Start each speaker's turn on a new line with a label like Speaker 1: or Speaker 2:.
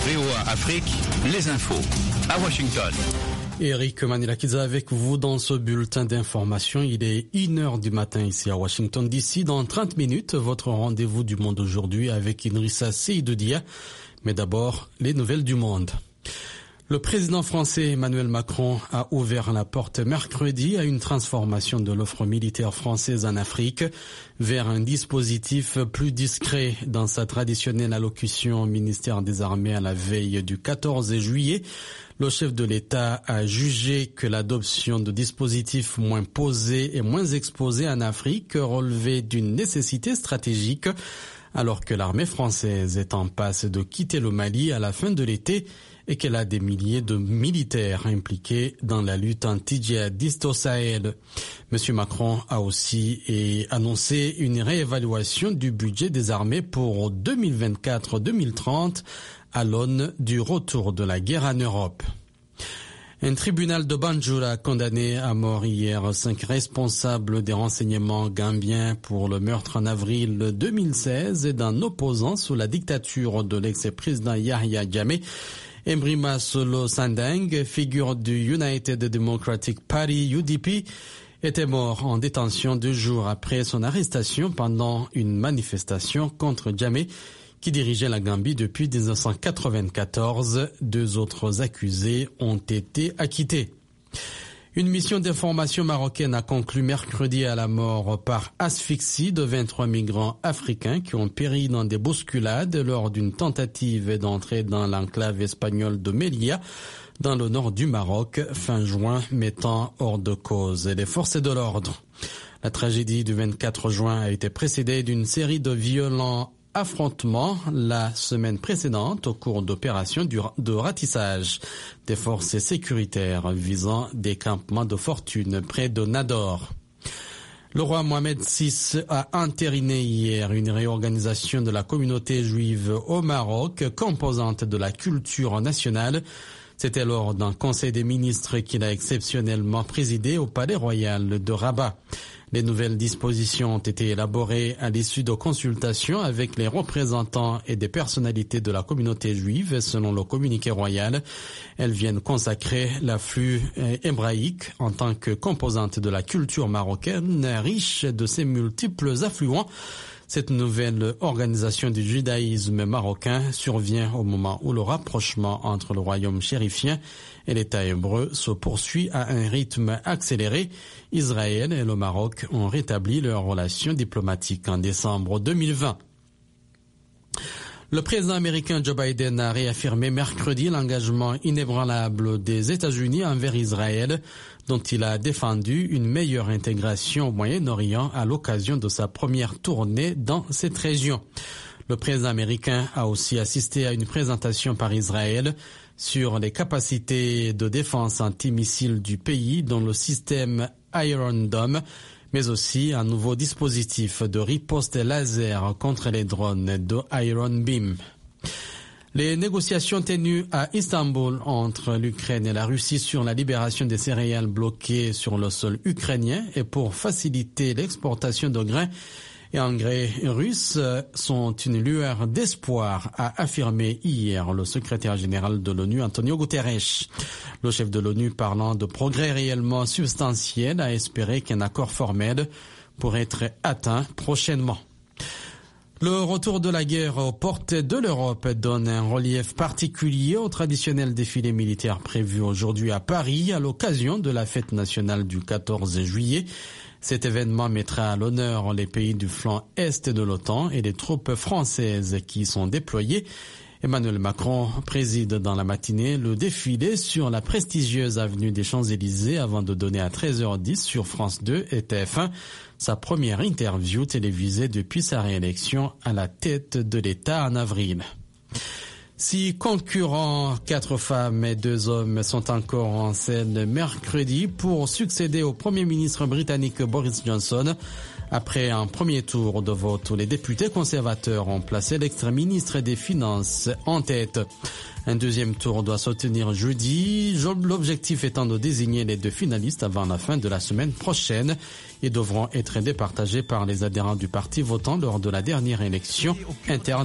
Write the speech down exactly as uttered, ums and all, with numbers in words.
Speaker 1: V O A Afrique, les infos à Washington.
Speaker 2: Eric Manilakidza avec vous dans ce bulletin d'information. Il est une heure du matin ici à Washington D C. Dans trente minutes, votre rendez-vous du monde aujourd'hui avec Idrissa Seydoudia. Mais d'abord, les nouvelles du monde. Le président français Emmanuel Macron a ouvert la porte mercredi à une transformation de l'offre militaire française en Afrique vers un dispositif plus discret. Dans sa traditionnelle allocution au ministère des Armées à la veille du quatorze juillet, le chef de l'État a jugé que l'adoption de dispositifs moins posés et moins exposés en Afrique relevait d'une nécessité stratégique, alors que l'armée française est en passe de quitter le Mali à la fin de l'été et qu'elle a des milliers de militaires impliqués dans la lutte anti-djihadiste au Sahel. Monsieur Macron a aussi annoncé une réévaluation du budget des armées pour deux mille vingt-quatre deux mille trente à l'aune du retour de la guerre en Europe. Un tribunal de Banjul a condamné à mort hier cinq responsables des renseignements gambiens pour le meurtre en avril deux mille seize d'un opposant sous la dictature de l'ex-président Yahya Jammeh. Embrima Solo Sandeng, figure du United Democratic Party U D P, était mort en détention deux jours après son arrestation pendant une manifestation contre Jammeh qui dirigeait la Gambie depuis mille neuf cent quatre-vingt-quatorze. Deux autres accusés ont été acquittés. Une mission d'information marocaine a conclu mercredi à la mort par asphyxie de vingt-trois migrants africains qui ont péri dans des bousculades lors d'une tentative d'entrer dans l'enclave espagnole de Melilla, dans le nord du Maroc, fin juin, mettant hors de cause les forces de l'ordre. La tragédie du vingt-quatre juin a été précédée d'une série de violents affrontement la semaine précédente au cours d'opérations de ratissage des forces sécuritaires visant des campements de fortune près de Nador. Le roi Mohamed six a entériné hier une réorganisation de la communauté juive au Maroc, composante de la culture nationale. C'était lors d'un conseil des ministres qu'il a exceptionnellement présidé au palais royal de Rabat. Les nouvelles dispositions ont été élaborées à l'issue de consultations avec les représentants et des personnalités de la communauté juive, selon le communiqué royal. Elles viennent consacrer l'afflux hébraïque en tant que composante de la culture marocaine, riche de ses multiples affluents. Cette nouvelle organisation du judaïsme marocain survient au moment où le rapprochement entre le royaume chérifien et l'État hébreu se poursuit à un rythme accéléré. Israël et le Maroc ont rétabli leurs relations diplomatiques en décembre deux mille vingt. Le président américain Joe Biden a réaffirmé mercredi l'engagement inébranlable des États-Unis envers Israël, dont il a défendu une meilleure intégration au Moyen-Orient à l'occasion de sa première tournée dans cette région. Le président américain a aussi assisté à une présentation par Israël sur les capacités de défense antimissiles du pays, dont le système Iron Dome, mais aussi un nouveau dispositif de riposte laser contre les drones de Iron Beam. Les négociations tenues à Istanbul entre l'Ukraine et la Russie sur la libération des céréales bloquées sur le sol ukrainien et pour faciliter l'exportation de grains et engrais russes sont une lueur d'espoir, a affirmé hier le secrétaire général de l'ONU, Antonio Guterres. Le chef de l'ONU, parlant de progrès réellement substantiels, a espéré qu'un accord formel pourrait être atteint prochainement. Le retour de la guerre aux portes de l'Europe donne un relief particulier au traditionnel défilé militaire prévu aujourd'hui à Paris à l'occasion de la fête nationale du quatorze juillet. Cet événement mettra à l'honneur les pays du flanc est de l'OTAN et les troupes françaises qui y sont déployées. Emmanuel Macron préside dans la matinée le défilé sur la prestigieuse avenue des Champs-Élysées avant de donner à treize heures dix sur France deux et T F un sa première interview télévisée depuis sa réélection à la tête de l'État en avril. Six concurrents, quatre femmes et deux hommes sont encore en scène mercredi pour succéder au Premier ministre britannique Boris Johnson. Après un premier tour de vote où les députés conservateurs ont placé l'ex-ministre des Finances en tête. Un deuxième tour doit se tenir jeudi, l'objectif étant de désigner les deux finalistes avant la fin de la semaine prochaine. Ils devront être départagés par les adhérents du parti votant lors de la dernière élection interne.